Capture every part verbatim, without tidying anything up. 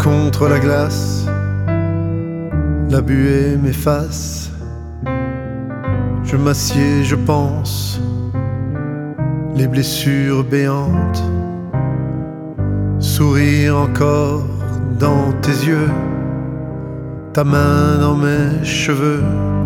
contre la glace, la buée m'efface. Je m'assieds, je pense, les blessures béantes. Sourire encore dans tes yeux, ta main dans mes cheveux.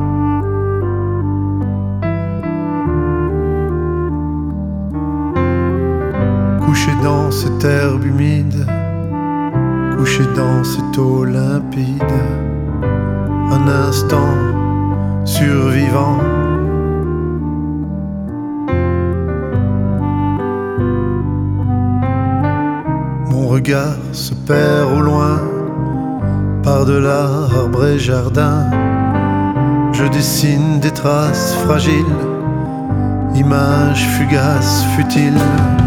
Couché dans cette herbe humide, couché dans cette eau limpide, un instant survivant. Mon regard se perd au loin, par-delà arbre et jardin. Je dessine des traces fragiles, images fugaces, futiles.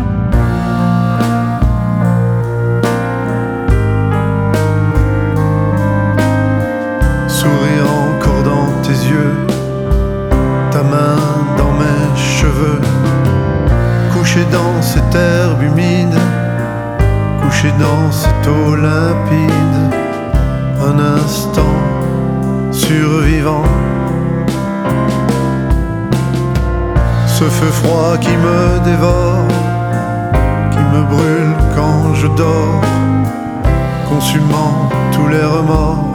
Sourire encore dans tes yeux, ta main dans mes cheveux. Couché dans cette herbe humide, couché dans cette eau limpide, un instant survivant. Ce feu froid qui me dévore, qui me brûle quand je dors, consumant tous les remords.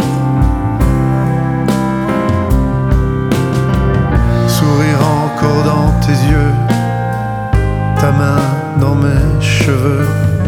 Sourire encore dans tes yeux, ta main dans mes cheveux.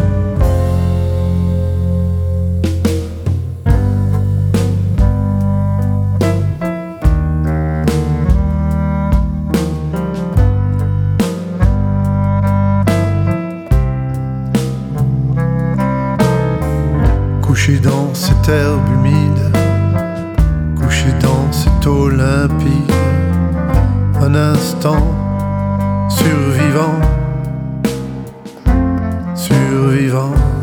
Couché dans cette herbe humide, couché dans cette eau limpide, un instant survivant, survivant.